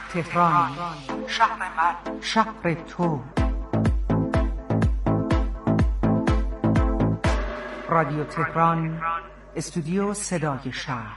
تهران، شهر من، شهر تو. رادیو تهران، استودیو صدای شهر.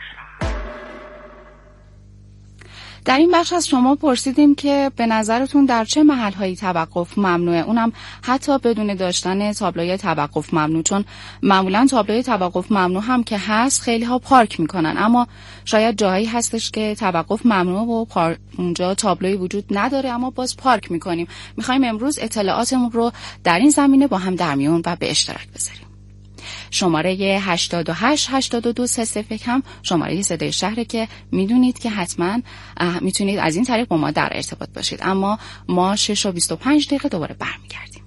در این بخش از شما پرسیدیم که به نظرتون در چه محل‌هایی توقف ممنوعه، اونم حتی بدون داشتن تابلوی توقف ممنوع، چون معمولاً تابلوی توقف ممنوع هم که هست خیلی ها پارک میکنن، اما شاید جاهایی هستش که توقف ممنوع و اونجا تابلوی وجود نداره اما باز پارک میکنیم. میخوایم امروز اطلاعاتمون رو در این زمینه با هم در میون و به اشتراک بذاریم. شماره 888230 هم شماره صدای شهره که میدونید که حتما میتونید از این طریق با ما در ارتباط باشید. اما ما 6:25 دوباره برمیگردیم.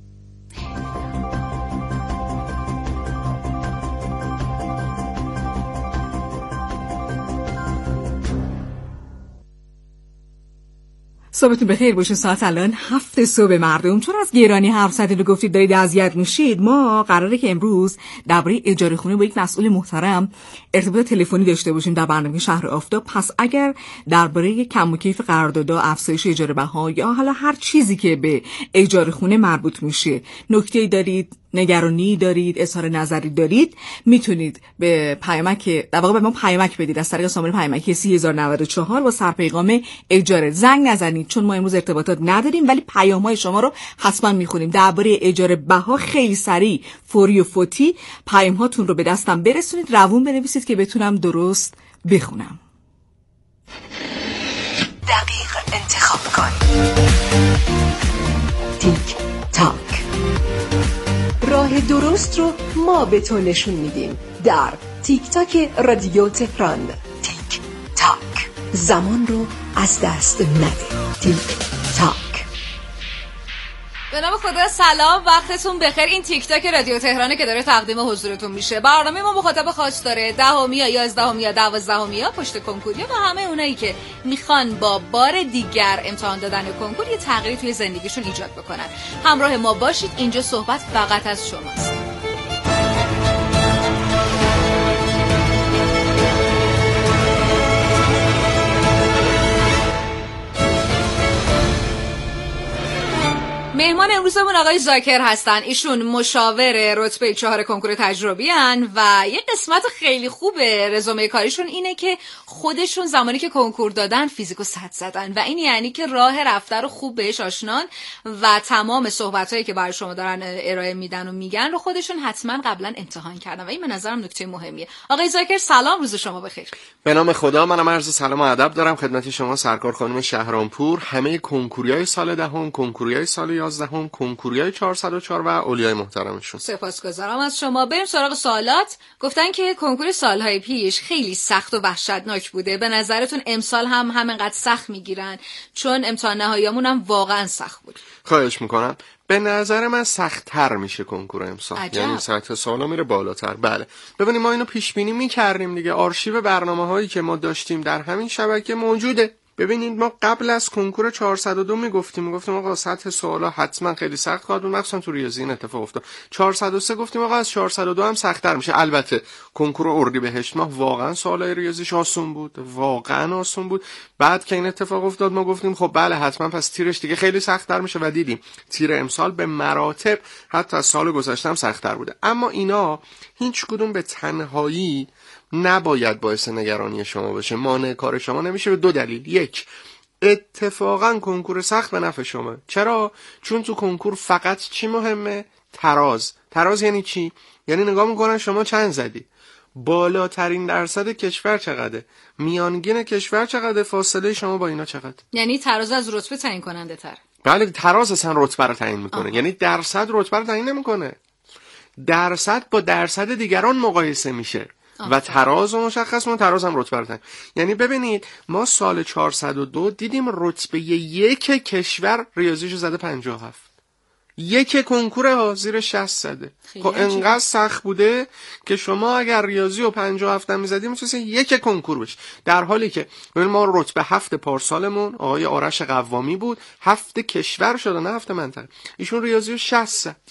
صبحتون بخیر باشه. ساعت الان 7 صبح مردم. چون از گرانی حرف زدید و گفتید دارید اذیت میشید، ما قراره که امروز درباره اجاره خونه با یک مسئول محترم ارتباط تلفنی داشته باشیم در برنامه شهر آفتاب. پس اگر درباره کم و کیف قراردادها، افزایش اجاره بها یا حالا هر چیزی که به اجاره خونه مربوط میشه نکته‌ای دارید، نگرانی دارید، اظهار نظری دارید، میتونید به پیامک در واقع به ما پیامک بدید از طریق شماره پیامکی 3094 با سرپیغام اجاره. زنگ نزنید چون ما امروز ارتباطات نداریم، ولی پیام‌های شما رو حتما میخونیم. درباره اجاره بها خیلی سریع، فوری و فوتی پیام‌هاتون رو به دستم برسونید، روون بنویسید که بتونم درست بخونم. دقیق انتخاب کن. تیک تاک. راه درست رو ما به تو نشون میدیم در تیک تاک رادیو تهران. تیک تاک. زمان رو از دست نده. تیک تاک. به نام خدا، سلام، وقتتون بخیر. این تیک تاک رادیو تهرانه که داره تقدیم حضورتون میشه. برنامه ما مخاطب خاص داره، 10 یا 11 یا 12 یا پشت کنکوریا و همه اونایی که میخوان با بار دیگر امتحان دادن کنکور یه تغییری توی زندگیشون ایجاد بکنن. همراه ما باشید، اینجا صحبت فقط از شماست. مهمان امروزمون آقای زاکر هستن. ایشون مشاور رتبه 4 کنکور تجربی هن و یه قسمت خیلی خوبه رزومه کاریشون اینه که خودشون زمانی که کنکور دادن فیزیکو 100 زدن و این یعنی که راه رفته رو خوب بهش آشنان و تمام صحبتایی که برای شما دارن ارائه میدن و میگن رو خودشون حتما قبلا امتحان کردن و این به نظرم نکته مهمیه. آقای زاکر سلام، روز شما بخیر. به نام خدا، منم عرض سلام و ادب دارم خدمت شما سرکار خانم شهرامپور، همه کنکوریای سال دهم، کنکوریای سال 11ام، کنکوریای 404 و اولیای محترمشون. سپاسگزارم از شما. بریم سراغ سوالات. گفتن که کنکور سالهای پیش خیلی سخت و وحشتناک بوده. به نظرتون امسال هم همینقدر سخت میگیرن؟ چون امتحان نهاییمون هم واقعا سخت بود. خواهش میکنم. به نظر من سخت‌تر میشه کنکور امسال. یعنی سطح سوالا میره بالاتر. بله. ببینید ما اینو پیش بینی میکردیم دیگه. آرشیو برنامه‌هایی که ما داشتیم در همین شبکه موجوده. ببینید ما قبل از کنکور 402 میگفتیم آقا سطح سوالا حتما خیلی سخت خواهد بود، مخصوصا تو ریاضی این اتفاق افتاد. 403 گفتیم آقا از 402 هم سخت‌تر میشه. البته کنکور اردیبهشت ماه واقعا سوالای ریاضیش آسون بود، واقعا آسون بود. بعد که این اتفاق افتاد ما گفتیم خب بله حتما پس تیرش دیگه خیلی سخت‌تر میشه و دیدیم تیر امسال به مراتب حتی از سال گذشته هم سخت‌تر بوده. اما اینا هیچ کدوم به تنهایی نباید باعث نگرانی شما بشه، مانع کار شما نمیشه به 2 دلیل. 1، اتفاقا کنکور سخت به نفع شما. چرا؟ چون تو کنکور فقط چی مهمه؟ تراز یعنی چی؟ یعنی نگاه میکنن شما چند زدی، بالاترین درصد کشور چقدره، میانگین کشور چقدره، فاصله شما با اینا چقدر. یعنی تراز از رتبه تعیین کننده تر. بله، تراز اصلا رتبه رو تعیین میکنه. یعنی درصد رتبه رو تعیین نمیکنه، درصد با درصد دیگران مقایسه میشه و تراز رو مشخص من تراز هم رتبه رو تعیین. یعنی ببینید ما سال 402 دیدیم رتبه 1 کشور ریاضیشو زده 57. 1 کنکور زیر 60 زده. خب انقدر سخت بوده که شما اگر ریاضی و 57 هم میزدیم میتونستین 1 کنکور بشه. در حالی که ببین ما رتبه 7 پارسالمون آقای آرش قوامی بود، 7 کشور شده نه 7 منطقه. ایشون ریاضی رو 60 زد.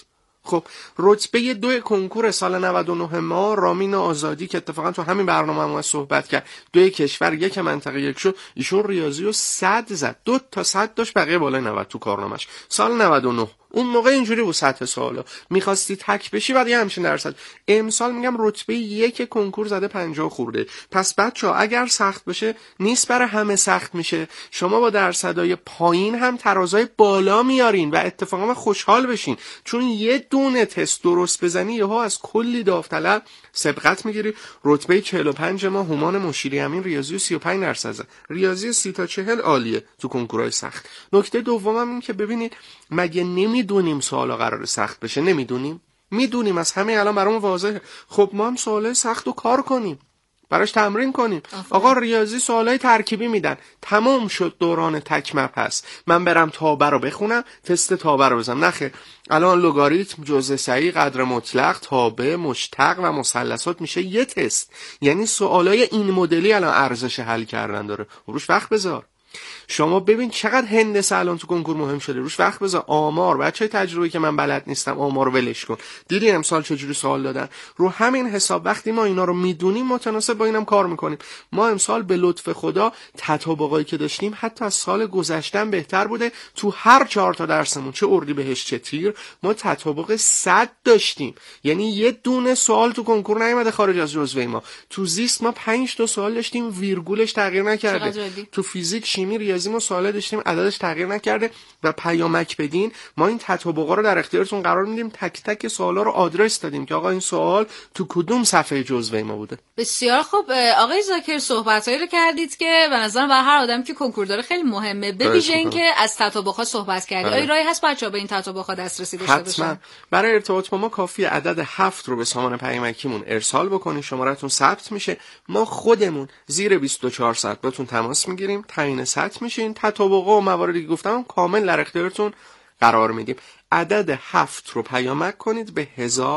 خب رتبه 2 کنکور سال 99 ما رامین آزادی که اتفاقا تو همین برنامه ما صحبت کرد 2 کشور 1 منطقه 1 شد، ایشون ریاضی رو 100 زد، 2 تا 100 داشت، بقیه بالای 90 تو کارنامش. سال 99 اون موقع اینجوری بود سطح سوالا، می‌خواستی تک بشی بعد یه همچین درصد. امسال میگم رتبه 1 کنکور زده 50 خورده. پس بچه‌ها اگر سخت بشه نیست برای همه سخت میشه، شما با درصدای پایین هم ترازای بالا میارین و اتفاقا خوشحال بشین، چون یه دونه تست درست بزنی یهو از کلی داوطلب سبقت میگیری. رتبه 45 ما هومان مشیری امین ریاضی 35% ریاضی 30 تا 40 عالیه تو کنکورهای سخت. نکته دومم این که ببینید مگه نمیدونیم سوالا قراره سخت بشه؟ نمیدونیم، میدونیم، از همین الان برامون واضحه. خب ما هم سوالای سخت رو کار کنیم، براش تمرین کنیم. آقا ریاضی سوالای ترکیبی میدن، تمام شد دوران تک مبحث، من برم تابه رو بخونم تست تابه رو بزنم؟ نخیر، الان لگاریتم، جزء صحیح، قدر مطلق، تابع، مشتق و مثلثات میشه یه تست. یعنی سوالای این مدلی الان ارزش حل کردن داره، روش وقت بذار. شما ببین چقدر هندسه الان تو کنکور مهم شده، روش وقت بذار. آمار، بچه تجربی که من بلد نیستم آمار رو ولش کن، دیدی امسال چجوری سوال دادن. رو همین حساب وقتی ما اینا رو میدونیم متناسب با اینم کار میکنیم. ما امسال به لطف خدا تطابقایی که داشتیم حتی از سال گذشته بهتر بوده. تو هر 4 تا درسمون چه اردیبهشت چه تیر ما تطابق 100 داشتیم، یعنی یه دونه سوال تو کنکور نیومده خارج از جزوه ما. تو زیست ما 5 تا سوال داشتیم ویرگولش تغییر نکرده. تو فیزیک، شیمی، ریاضی ما سوال داشتیم عددش تغییر نکرده. و پیامک بدین ما این تطابقا رو در اختیارتون قرار میدیم، تک تک سوالا رو آدرس دادیم که آقا این سوال تو کدوم صفحه جزوه ما بوده. بسیار خوب آقای ذاکر، صحبتایی رو کردید که به نظرم برای هر آدمی که کنکور داره خیلی مهمه، به ویژه اینکه از تطابق‌ها صحبت کردید. آیا راهی هست بچه‌ها به این تطابق‌ها دسترسی داشته باشن؟ حتما. برای ارتباط با ما کافیه عدد 7 رو به سامان پیامکیمون ارسال بکنید، شماره‌تون ثبت میشه، ما خودمون زیر 24 ساعت باتون تماس میگیریم، تعیین سطح میشین، تطابق‌ها و مواردی که گفتم کامل در اختیارتون قرار میدیم. عدد 7 رو پیامک کنید به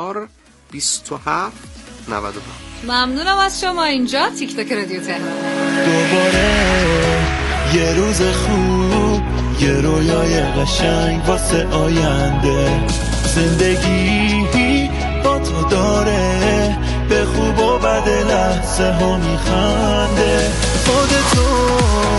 1027 92. ممنونم از شما. اینجا تیک تاک رادیو تهران. دوباره یه روز خوب، یه رویای قشنگ واسه آینده، زندگی با تو داره به خوب و بد لحظه ها میخنده. خودتو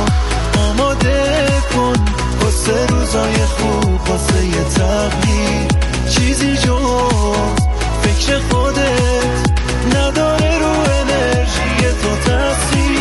آماده کن واسه روزای خوب، واسه یه تغییر، چیزی جز فکر خودت نداره رو انرژی تو تاثیر.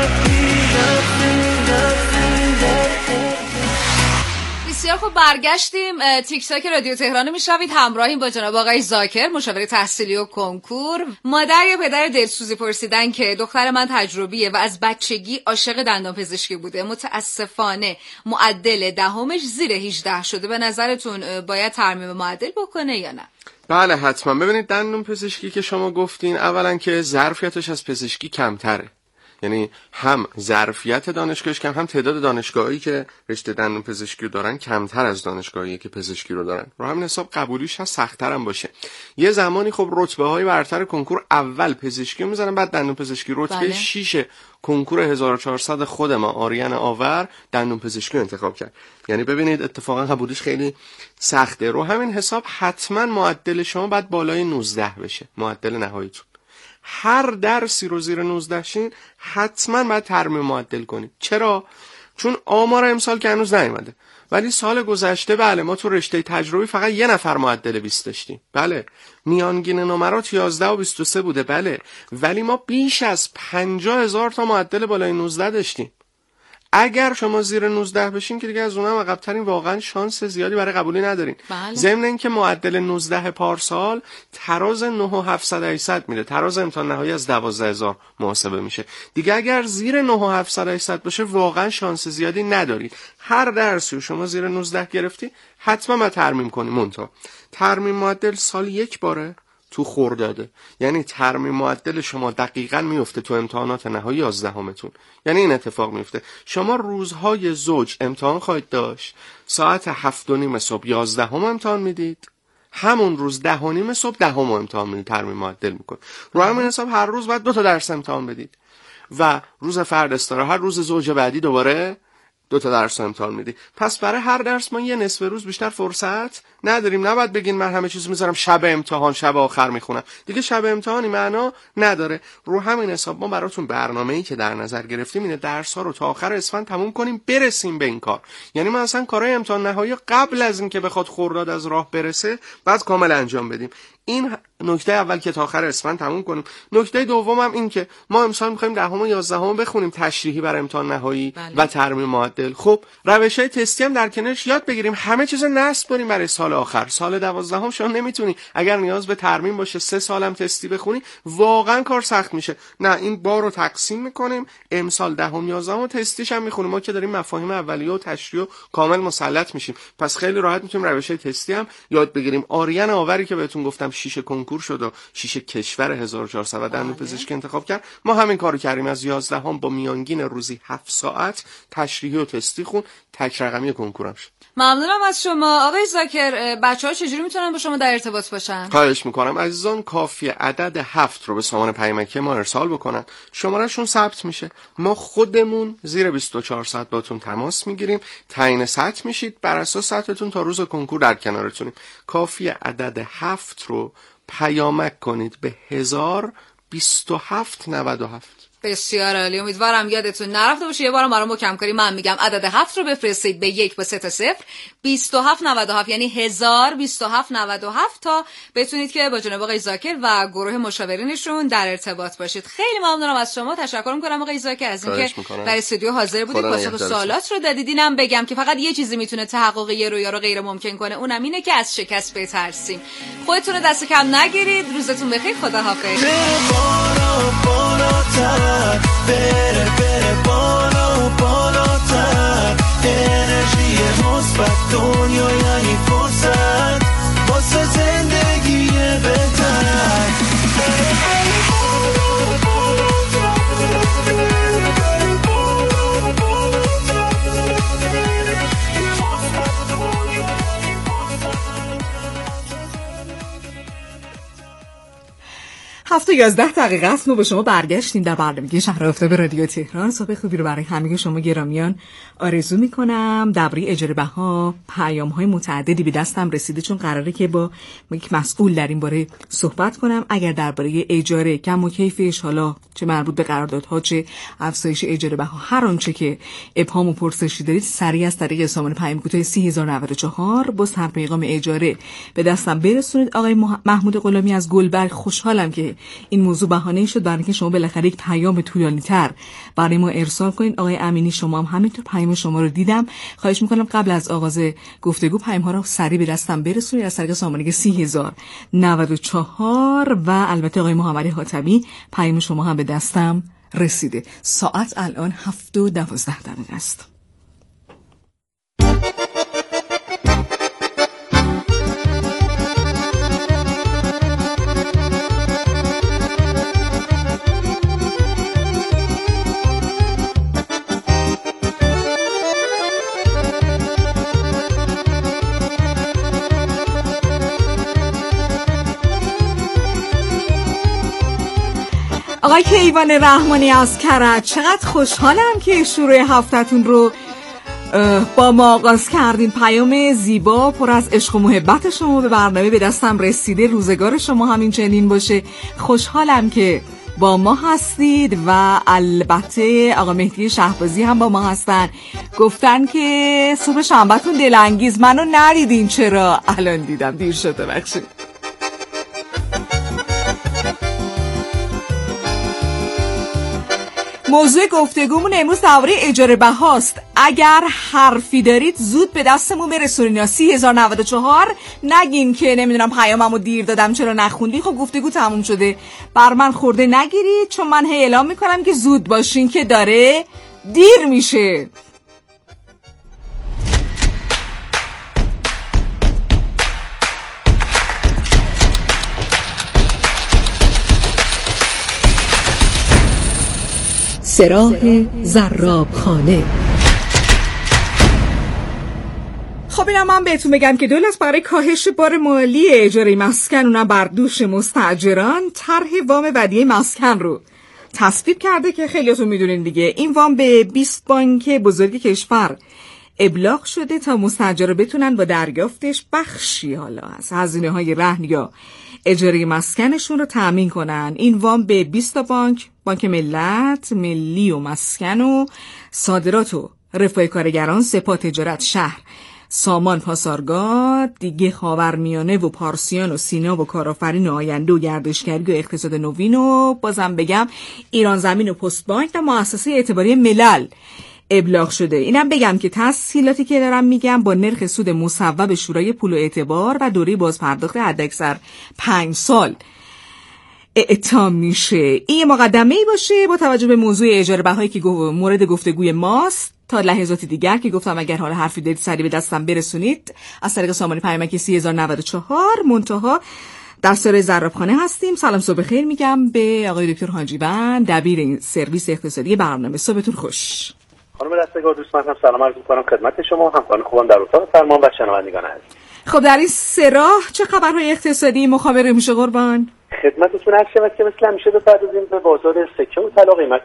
بسیار خوب، برگشتیم. تیک تاک رادیو تهران میشنوید، همراهیم با جناب آقای ذاکر، مشاور تحصیلی و کنکور. مادر یا پدر دلسوزی پرسیدن که دختر من تجربیه و از بچگی عاشق دندان پزشکی بوده، متاسفانه معدل دهمش زیر 18 شده، به نظرتون باید ترمیم معدل بکنه یا نه؟ بله حتما. ببینید دندون پزشکی که شما گفتین، اولا که ظرفیتش از پزشکی کمتره، یعنی هم ظرفیت دانشگاهش کم، هم تعداد دانشگاهایی که رشته دندون پزشکی رو دارن کمتر از دانشگاهایی که پزشکی رو دارن. رو همین حساب قبولیش هست سخت‌تر هم باشه. یه زمانی خب رتبه‌های برتر کنکور اول پزشکی رو می‌ذارن، بعد دندون پزشکی. رتبه 6 کنکور 1400 خود ما آریان آور دندون پزشکی رو انتخاب کرد. یعنی ببینید اتفاقا قبولیش خیلی سخته. رو همین حساب حتما معدل شما باید بالای 19 بشه، معدل نهاییتون. هر درسی رو زیر 19 شین حتما باید ترمیم معدل کنید. چرا؟ چون آمار امسال که هنوز نیومده، ولی سال گذشته بله ما تو رشته تجربی فقط یه نفر معدل 20 داشتیم. بله میانگین نمرات 11 و 23 بوده. بله ولی ما بیش از 50,000 تا معدل بالای 19 داشتیم. اگر شما زیر 19 بشین که دیگه از اونم عقب‌ترین، واقعا شانس زیادی برای قبولی ندارین. ضمن اینکه معدل 19 پارسال تراز 9,700 میره، تراز امتحان نهایی از 12,000 محاسبه میشه. دیگه اگر زیر 9,700 باشه واقعا شانس زیادی ندارید. هر درسی شما زیر 19 گرفتی حتما ما ترمیم کنیم. منتها ترمیم معدل سال یک باره تو خرداده، یعنی ترمیم معدل شما دقیقاً میفته تو امتحانات نهایی 11متون. یعنی این اتفاق میفته شما روزهای زوج امتحان خواهید داشت، ساعت 7:30 صبح 11 امتحان میدید، همون روز 10:30 صبح 10 امتحان میدید، ترمیم معدل میکنه. رو همین حساب هر روز باید 2 تا درس امتحان بدید و روز فرد استراحت، روز زوج بعدی دوباره 2 تا درس امتحان میدی. پس برای هر درس ما یه نصف روز بیشتر فرصت نداریم. نباید بگین من همه چیزو میذارم شب امتحان، شب آخر میخونم. دیگه شب امتحانی معنا نداره. رو همین حساب ما براتون برنامه‌ای که در نظر گرفتیم اینه درس‌ها رو تا آخر اسفند تموم کنیم، برسیم به این کار. یعنی ما اصلا کارهای امتحان نهایی قبل از این که بخواد خرداد از راه برسه بعد کامل انجام بدیم. این نکته اول که تا آخر اسفند تموم کنیم. نکته دوم هم این که ما امسال می‌خوایم 10 و 11 بخونیم تشریحی برای امتحان نهایی و ترمیم معدل. خب روش‌های تستی هم در کنارش یاد بگیریم، همه چیزو نصب کنیم برای سال آخر. سال 12 شما نمیتونی اگر نیاز به ترمیم باشه 3 سالم تستی بخونی، واقعا کار سخت میشه. نه، این بار رو تقسیم میکنیم، امسال 10 و 11 تستیش هم میخونیم. ما که داریم مفاهیم اولیه و تشریح کامل مسلط میشیم، پس خیلی راحت میتونیم روش‌های تستی هم یاد بگیریم. آریان آوری که بهتون گفتم 6 کنکور شد و 6 کشور 1400 دندون پزشکی انتخاب کرد، ما همین کارو کردیم. از 11 با میانگین روزی 7 ساعت تشریحی و تستی خون، تک رقمی کنکورم شد. ممنونم از شما آقای زاکر. بچه‌ها چجوری میتونن با شما در ارتباط باشن؟ خواهش میکنم عزیزان، کافیه عدد 7 رو به سامان پیامکی ما ارسال بکنن، شمارهشون ثبت میشه، ما خودمون زیر 24 ساعت باتون تماس میگیریم، تعیین سطح میشید، بر اساس سطحتون تا روز کنکور در کنارتونیم. کافیه عدد 7 رو پیامک کنید به 102797. بسیار عالی، امیدوارم یادتون نرفته باشه. یه بارم برام کم کاری من میگم عدد 7 رو بفرستید به 1 با 3 تا 0 2797، یعنی 102797 تا بتونید که با جناب آقای زاکر و گروه مشاورینشون در ارتباط باشید. خیلی ممنونم از شما، تشکر میکنم آقای زاکر از اینکه در استودیو حاضر بودید، پاسخ سوالات رو دادید. اینم بگم که فقط یه چیزی میتونه تحقق یه رویا رو غیر ممکن کنه، اونم اینه که از شکست بترسیم. خودتون رو دست کم نگیرید. روزتون بخیر، خداحافظ. بره بالا بالاتر، انرژی مثبت دنیا یعنی فرصت واسه زندگی بهتر. هفته 11 دقیقه است ما به شما برگشتیم در برنامه شهر آفتاب رادیو تهران. صبح خوبی رو برای همه شما گرامیان آرزو میکنم. درباره اجاره بها پیام‌های متعددی به دستم رسیده، چون قراره که با یک مسئول در این باره صحبت کنم. اگر درباره اجاره کم و کیفش، حالا چه مربوط به قراردادها چه افزایش اجاره بها، هر آنچه که ابهام و پرسشی دارید، سریع از طریق سامان پیام کوتاه 3094 با سر پیغام اجاره به دستم برسونید. آقای محمود غلامی از گلبرگ، خوشحالم که این موضوع بهانه شد برای اینکه شما بالاخره یک پیام طولانی‌تر برای ما ارسال کنید. آقای امینی شما هم همینطور پیام شما رو دیدم. خواهش می‌کنم قبل از آغاز گفتگو پیام‌ها رو سریع به دستم برسونید از طریق سامانه 3094 و البته آقای محمد حاتمی پیام شما هم به دستم رسیده. ساعت الان 7:12 است. آقای کیوان رحمانی از کرج، چقدر خوشحالم که شروع هفته‌تون رو با ما آغاز کردین. پیام زیبا پر از عشق و محبت شما به برنامه به دستم رسیده. روزگار شما همین چنین باشه. خوشحالم که با ما هستید و البته آقا مهدی شهبازی هم با ما هستن. گفتن که صبح شنبه‌تون دلانگیز، منو نریدین چرا؟ الان دیدم، دیر شده، بخشید. موضوع گفتگومون امروز درباره اجاره بهاست. اگر حرفی دارید زود به دستمون برسونین. 3094 نگین که نمیدونم پیاممو دیر دادم چرا نخوندی. خب گفتگو تموم شده، بر من خورده نگیرید، چون من اعلام میکنم که زود باشین که داره دیر میشه. سراغ زرابخانه. خب اینا من بهتون بگم که دولت برای کاهش بار مالی اجاره مسکن، اونم بر دوش مستاجران، طرح وام ودیعه مسکن رو تصویب کرده که خیلیاتون میدونین دیگه این وام به 20 بانک بزرگ کشور ابلاغ شده تا مستاجرا بتونن با دریافتش بخشی حالا از هزینه‌های رهن یا اجاره مسکنشون رو تأمین کنن. این وام به 20 بانک، بانک ملت، ملی و مسکن و صادرات و رفاه کارگران، سپاه تجارت شهر، سامان پاسارگاد، دیگه خاورمیانه و پارسیان و سینا و کارآفرین و آینده و گردشگری و اقتصاد نوین و بازم بگم ایران زمین و پست بانک و مؤسسه اعتباری ملل ابلاغ شده. اینم بگم که تسهیلاتی که دارم میگم با نرخ سود مصوب شورای پول و اعتبار و دوره بازپرداخت حداکثر 5 سال اعطا میشه. این مقدمه‌ای باشه با توجه به موضوع اجاره بهایی که مورد گفتگوی ماست. تا لحظات دیگر که گفتم اگر حالا حرفی دارید سریع به دستم برسونید از طریق سامانه پیامکی 3094 منتها در سر زرابخانه هستیم. سلام صبح خیر میگم به آقای دکتر حاجیبند، دبیر این سرویس اقتصادی برنامه. صبحتون خوش. خانم رستگار دوست من هم سلام عرض می‌کنم خدمت شما، همکاران خوبم در اتاق فرمان و شنوندگان عزیز. خب در این سه راه چه خبرهای اقتصادی مخابره میشه قربان؟ خدمتتون عرض شود که مثل همیشه بپردازیم به بازار سکه و طلا. قیمت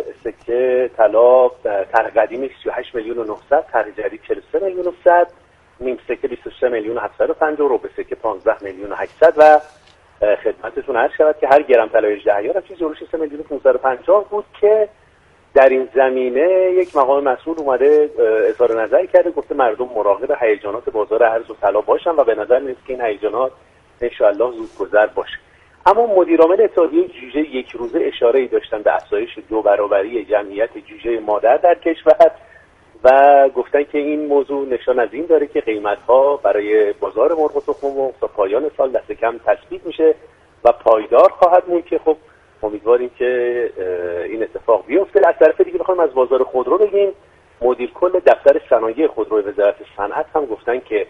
سکه طلا طرح قدیمی 38 میلیون و 900، طرح جدید 43 میلیون و 100، نیم سکه 23 میلیون و 750، ربع سکه 15 میلیون و 800 و خدمتتون عرض شود که هر گرم طلای 18 یا چیزی جلوش 3 میلیون و 550 بود که در این زمینه یک مقام مسئول اومده اظهار نظری کرده، گفته مردم مراقب هیجانات بازار ارز و طلا باشن و به نظر میاد که این هیجانات ان شاء الله زودگذر باشه. اما مدیرعامل اتحادیه جوجه یک روزه اشاره‌ای داشتن به افزایش 2 برابری جمعیت جوجه مادر در کشور و گفتن که این موضوع نشان از این داره که قیمت‌ها برای بازار مرغ و تخم مرغ تا پایان سال دست کم تثبیت میشه و پایدار خواهد موند که خب امیدواریم که این اتفاق بیفته. از طرف دیگه بخوایم از بازار خودرو بگیم، مدیر کل دفتر صنایع خودرو وزارت صنعت هم گفتن که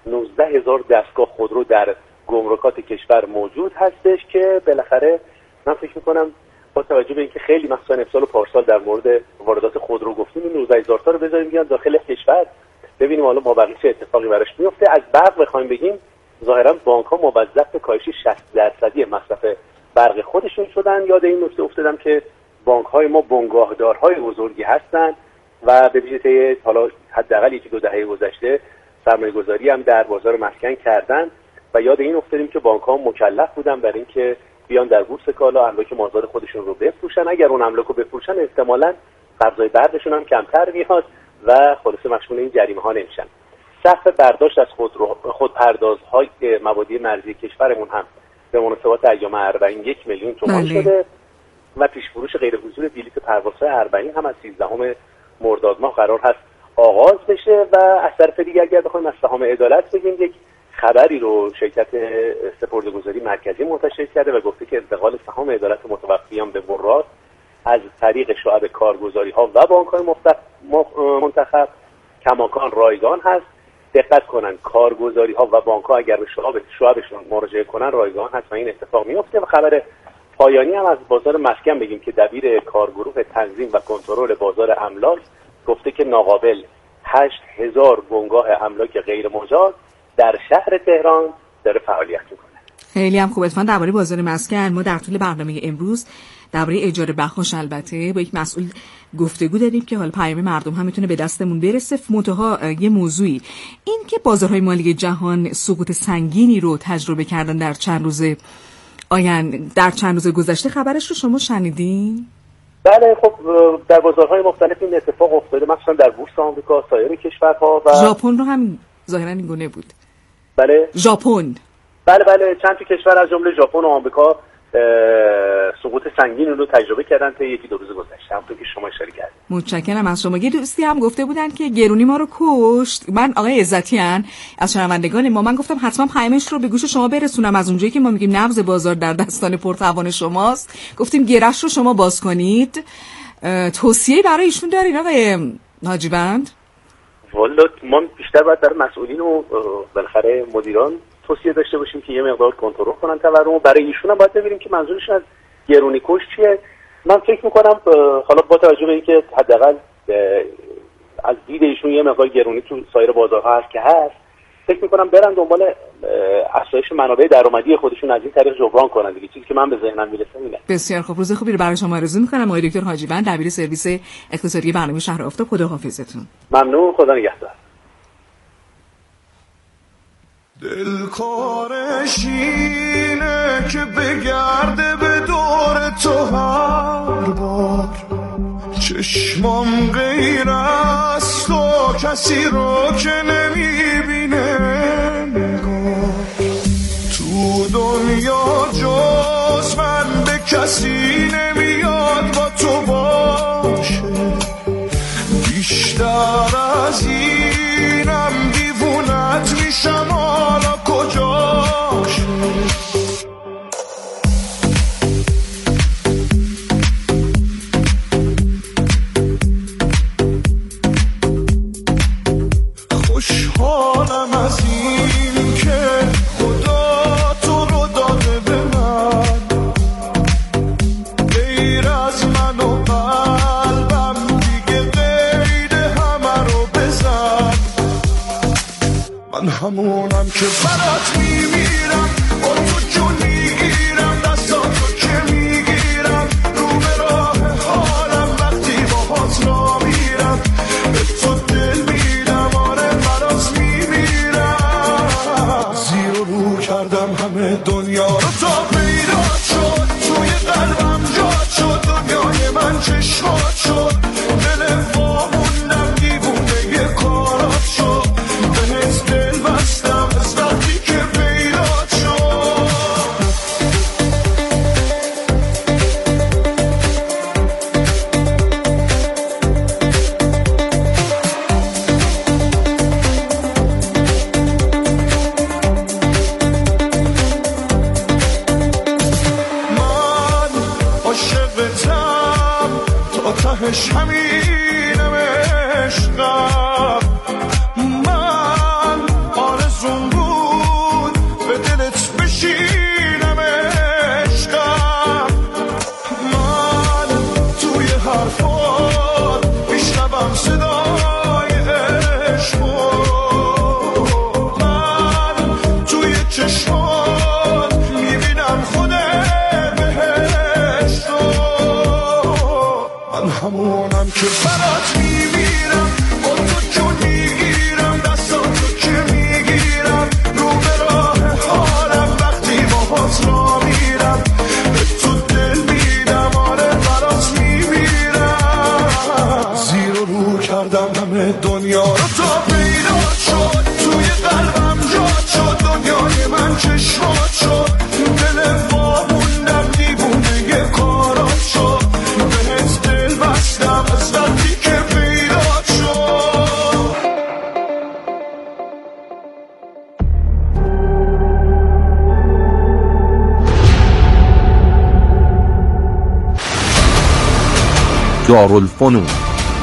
19,000 دستگاه خودرو در گمرکات کشور موجود هستش که بالاخره من فکر میکنم با توجه به اینکه خیلی مثلا امسال و پارسال در مورد واردات خودرو گفتیم، 19,000 تا رو بذاریم بیان داخل کشور ببینیم حالا ما بقیه چه اتفاقی براش میفته. از برق بخوایم بگیم، ظاهرا بانک‌ها موظف به کاهش 60% مصرف برق خودشون شدن. یاد این نکته افتادم که بانک‌های ما بنگاهدارهای بزرگی هستن و به ویژه حالا حداقل 1-2 دهه گذشته سرمایه‌گذاری هم در بازار مسکن کردن و یاد این افتادیم که بانک‌ها مکلف بودن برای اینکه بیان در بورس کالا املاک مازاد خودشون رو بفروشن. اگر اون املاک رو بفروشن احتمالاً قرضای برقشون هم کمتر میاد و خلاصه مشمول این جریمه‌ها نمیشن. سقف برداشت از خودپردازهای مبادی مرزی کشورمون هم به مناسبت ایام اربعین 1 میلیون تومان شده و پیش فروش غیر حضور بلیط پروازهای اربعین هم از 13 مرداد ماه قرار هست آغاز بشه. و از طرف دیگه اگر بخوایم از سهام عدالت بگیم، یک خبری رو شرکت سپرده‌گذاری مرکزی منتشر کرده و گفته که انتقال سهام عدالت متوفیان به مراد از طریق شعب کارگزاری‌ها و بانک‌های منتخب کماکان رایگان هست. دقت کنن کارگزاری‌ها و بانک‌ها اگر به شعبشون مراجعه کنن رایگان هست و این اتفاق میفته. و خبر پایانی هم از بازار مسکن بگیم که دبیر کارگروه تنظیم و کنترل بازار املاک گفته که ناقابل 8,000 بنگاه املاک غیر مجاز در شهر تهران داره فعالیت میکنه. خیلی هم خوب. اتفاقا درباره بازار مسکن ما در طول برنامه امروز درباره اجاره بخش البته با یک مسئول گفتگو داریم که حالا پیام مردم هم میتونه به دستمون برسه. منتها یه موضوعی این که بازارهای مالی جهان سقوط سنگینی رو تجربه کردن در چند روز گذشته، خبرش رو شما شنیدین؟ بله، خب در بازارهای مختلف این اتفاق افتاده، مثلا در بورس آمریکا، سایر کشورها و ژاپن رو هم ظاهرا این گونه بود. بله ژاپن، بله چند تا کشور از جمله ژاپن و آمریکا سقوط سنگین رو تجربه کردن تا 1-2 روز گذشته، همونطور که شما اشاره کردید. متشکرم از شما. یه دوستی هم گفته بودن که گرونی ما رو کشت. من آقای عزتیان از شنوندگان ما، من گفتم حتما پیامش رو به گوش شما برسونم. از اونجایی که ما میگیم نبض بازار در دستان پرتوان شماست، گفتیم گرش رو شما باز کنید. توصیه‌ای برای ایشون دارین آقای حاجیبند؟ والا ما بیشتر باید در مسئولین و بالاخره مدیران توصیه داشته باشیم که یه مقدار کنترل کنن تورم. برای ایشون هم باید ببینیم که منظورشون از گرونی کش چیه. من فکر میکنم حالا با توجه به اینکه حداقل از دید ایشون یه مقدار گرونی تو سایر بازارها هست که هست، فکر میکنم برن دنبال افزایش منابع درآمدی خودشون، از این طریق جبران کنن دیگه. چیزی که من به ذهنم میرسه اینه. بسیار خوب، روز خوبی رو برای شما آرزو میکنم آقای دکتر حاجیوند، دبیر سرویس اقتصادی برنامه شهر آفتاب. خداحافظتون. ممنون، خدا نگهدار. دلکارش اینه که بگرده به دور تو هر بار، چشمام غیر از تو کسی رو که نمیبینه نگاه، تو دنیا جز من به کسی نمیاد با تو باشه، بیشتر از اینم دیوونت میشم حالا کجاشه. خوشحالم از این که خدا تو رو داده به من، غیر از من و قلبم دیگه غیر همه رو بزن. من همونم که برات میمیرم، با تو جون میگیرم، دستاتو که میگیرم، رو به راه حالم وقتی باهات را میرم، به تو دل میدم، آره برات میمیرم. زیر و رو کردم همه دنیا رو تا پیدا شد، توی قلبم جاد شد، دنیای من چشمات شد، دل واموندم دیوونه کارات شد، بهت دل بستم از وقتی که پیدا شد. من عاشقتم تا تهش همینم عشقم، من آرزوم بود به دلت بشینم عشقم، من توی حرفات میشنوم صدای عشقو، من توی چشمات میبینم خود بهشتو. من همونم که برات میمیرم، با تو جون میگیرم، دستاتو که میگیرم، رو به راه حالم وقتی باهات را میرم، به تو دل میدم، آره برات میمیرم. زیر و رو کردم همه دنیا رو تا پیدا شد، توی قلبم جاد شد، دنیای من چشمات شد، دل واموندم دیوونه کارات شد، بهت دل بستم از وقتی که پیدا شد. دارالفنون.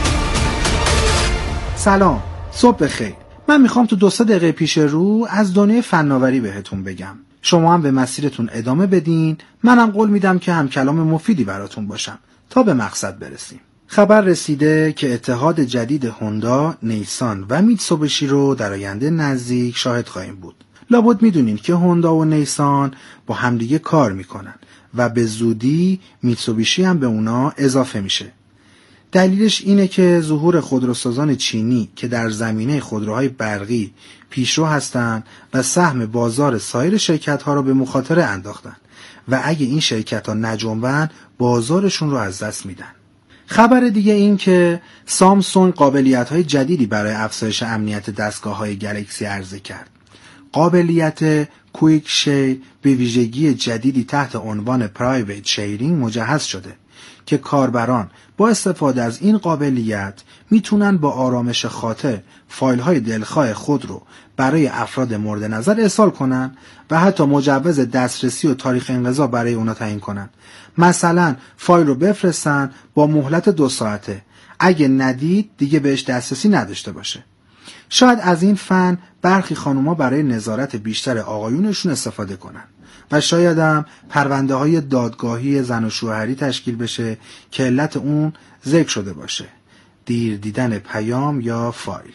سلام، صبح بخیر. من میخوام تو 2-3 دقیقه پیش رو از دنیای فناوری بهتون بگم. شما هم به مسیرتون ادامه بدین، منم قول میدم که هم کلام مفیدی براتون باشم تا به مقصد برسیم. خبر رسیده که اتحاد جدید هوندا، نیسان و میتسوبیشی رو در آینده نزدیک شاهد خواهیم بود. لابد میدونین که هوندا و نیسان با همدیگه کار میکنن و به زودی میتسوبیشی هم به اونا اضافه میشه. دلیلش اینه که ظهور خودروسازان چینی که در زمینه خودروهای برقی پیشرو هستن و سهم بازار سایر شرکت‌ها رو به مخاطره انداختن و اگه این شرکت‌ها نجنبن بازارشون رو از دست میدن. خبر دیگه این که سامسونگ قابلیت‌های جدیدی برای افزایش امنیت دستگاه‌های گلکسی عرضه کرد. قابلیت کویک شیر به ویژگی جدیدی تحت عنوان پرایویت شیرینگ مجهز شده که کاربران با استفاده از این قابلیت میتونن با آرامش خاطر فایل‌های دلخواه خود رو برای افراد مورد نظر ارسال کنن و حتی مجوز دسترسی و تاریخ انقضا برای اونا تعیین کنن. مثلا فایل رو بفرستن با مهلت 2 ساعته، اگه ندید دیگه بهش دسترسی نداشته باشه. شاید از این فن برخی خانوما برای نظارت بیشتر آقایونشون استفاده کنن و شاید هم پرونده های دادگاهی زن و شوهری تشکیل بشه که علت اون ذکر شده باشه: دیر دیدن پیام یا فایل.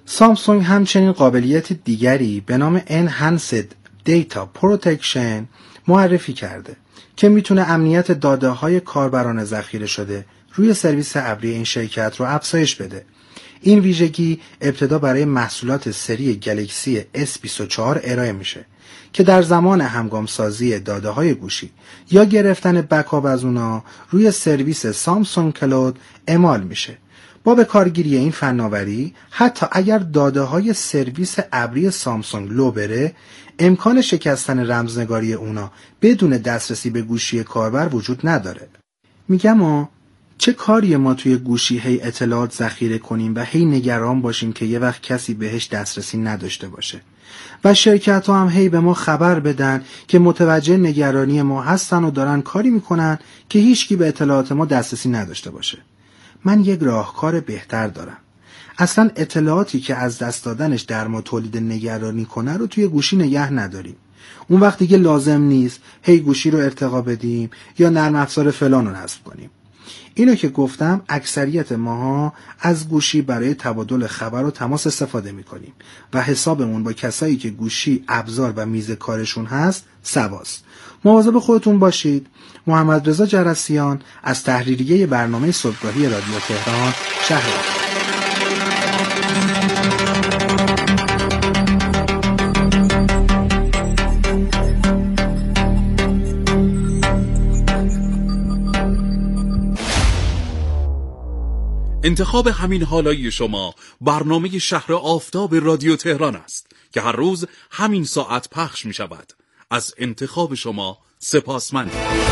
سامسونگ همچنین قابلیت دیگری به نام Enhanced Data Protection معرفی کرده که میتونه امنیت داده‌های کاربران ذخیره شده روی سرویس ابری این شرکت رو افزایش بده. این ویژگی ابتدا برای محصولات سری گلکسی S24 ارائه میشه که در زمان همگامسازی داده‌های گوشی یا گرفتن بکاپ از اونا روی سرویس سامسونگ کلاود اعمال میشه. با به کارگیری این فناوری حتی اگر داده‌های سرویس ابری سامسونگ لو بره، امکان شکستن رمزنگاری اونا بدون دسترسی به گوشی کاربر وجود نداره. میگم چه کاری ما توی گوشی هی اطلاعات ذخیره کنیم و هی نگران باشیم که یه وقت کسی بهش دسترسی نداشته باشه و شرکت ها هم هی به ما خبر بدن که متوجه نگرانی ما هستن و دارن کاری میکنن که هیچکی به اطلاعات ما دسترسی نداشته باشه. من یک راهکار بهتر دارم. اصلا اطلاعاتی که از دست دادنش در ما تولید نگرانی کنه رو توی گوشی نگه نداریم. اون وقت دیگه لازم نیست هی گوشی رو ارتقا بدیم یا نرم افزار فلان رو نصب کنیم. اینو که گفتم اکثریت ماها از گوشی برای تبادل خبر و تماس استفاده میکنیم و حسابمون با کسایی که گوشی ابزار و میز کارشون هست سواست. مواظب خودتون باشید. محمد رضا جرسیان از تحریریه برنامه صبحگاهی رادیو تهران، شهر. انتخاب همین حالای شما برنامه شهر آفتاب رادیو تهران است که هر روز همین ساعت پخش می شود. از انتخاب شما سپاسمند.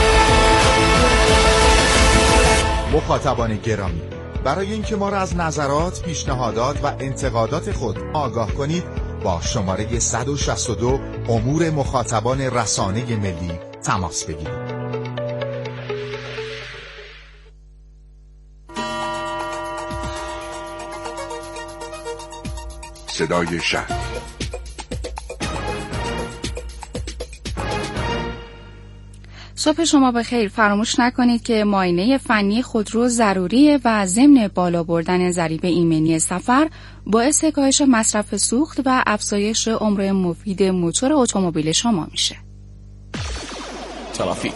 مخاطبان گرامی، برای اینکه ما را از نظرات، پیشنهادات و انتقادات خود آگاه کنید با شماره 162 امور مخاطبان رسانه ملی تماس بگیرید. صدای شهر. صبح شما بخیر. فراموش نکنید که معاینه فنی خودرو ضروریه و ضمن بالا بردن ضریب ایمنی سفر باعث کاهش مصرف سوخت و افزایش عمر مفید موتور اتومبیل شما میشه. ترافیک.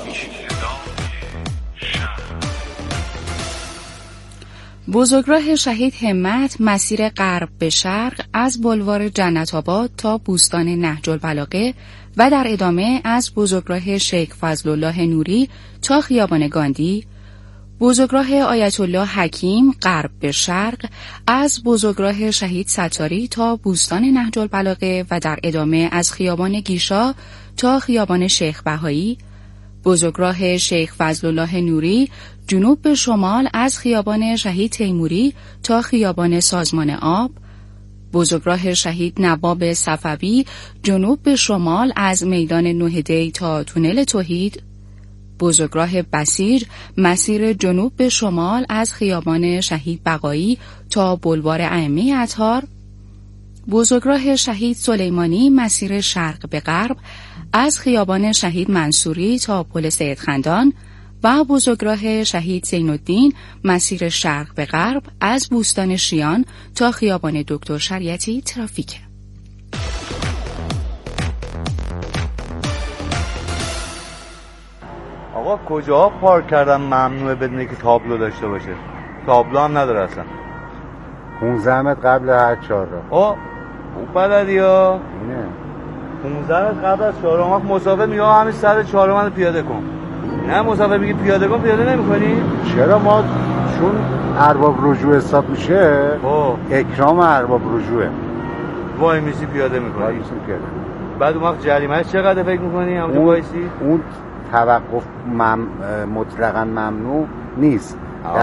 بزرگراه شهید همت مسیر غرب به شرق از بلوار جنت آباد تا بوستان نهج البلاغه و در ادامه از بزرگراه شیخ فضل الله نوری تا خیابان گاندی، بزرگراه آیت الله حکیم غرب به شرق از بزرگراه شهید ستاری تا بوستان نهج البلاغه و در ادامه از خیابان گیشا تا خیابان شیخ بهایی، بزرگراه شیخ فضل الله نوری جنوب به شمال از خیابان شهید تیموری تا خیابان سازمان آب، بزرگراه شهید نواب صفوی جنوب به شمال از میدان 9 دی تا تونل توحید، بزرگراه بسیج مسیر جنوب به شمال از خیابان شهید بقایی تا بلوار ائمه اطهار، بزرگراه شهید سلیمانی مسیر شرق به غرب از خیابان شهید منصوری تا پل سید خندان و بزرگراه شهید زین‌الدین مسیر شرق به غرب از بوستان شیان تا خیابان دکتر شریعتی ترافیک. آقا کجا پارک کردن ممنوعه بدون که تابلو داشته باشه؟ تابلو هم نداره اصلا. 15 متر قبل هر چهارراه. خوب بلدی ها؟ اینه 15 متر قبل از چهارراه مسافر میگه همین سر چهارراه پیاده کن. نه مسافر میگه پیاده کن، پیاده نمی‌کنی؟ چرا؟ ما چون ارباب رجوع حساب میشه اکرام ارباب رجوعه. وای میسی پیاده می‌کنی. بعد اون وقت جریمه‌اش چقدر فکر می‌کنی؟ همونجا وایسی؟ اون توقف مطلقاً ممنوع نیست.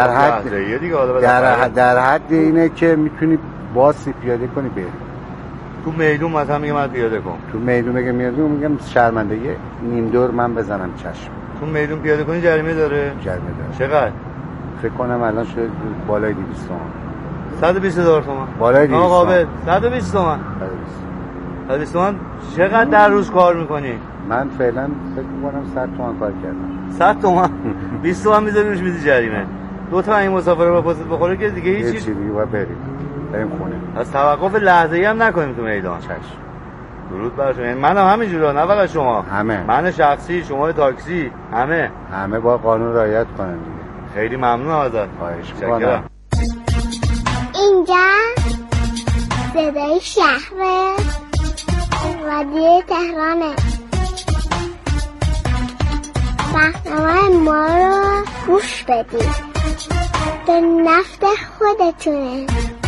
در حد اینه که میتونی باسی پیاده کنی بری. تو میدون مثلا میگه من پیاده کن. تو میدون میگم شرمندگی نیم دور من بزنم چشم. تو میدون پیاده کنی جریمه داره؟ جریمه داره. چقدر؟ فکر کنم الان شده بالای 200 تومان. 120,000 تومان. بالای 200 قابل 120 تومان. 120 تومان چقدر در روز کار میکنی؟ من فعلا فکر میکنم 100 تومان کار کردم. 100 تومان 20 تومان میذاری روش میدی جریمه. دو تا این مسافر رو پست بخوره که دیگه هیچی دیگه باید بریم. بریم خونه. از توقف لحظه‌ای هم نکنیم تو میدان. چشم. درود بر شما. منم همینجوره، نه فقط شما. همه. من شخصی، شما تاکسی، همه با قانون رعایت کنن دیگه. خیلی ممنون ازت. خواهش می‌کنم. اینجا صدای شهر رادیو تهرانه. برنامه ما رو گوش بدید، به نفع خودتونه.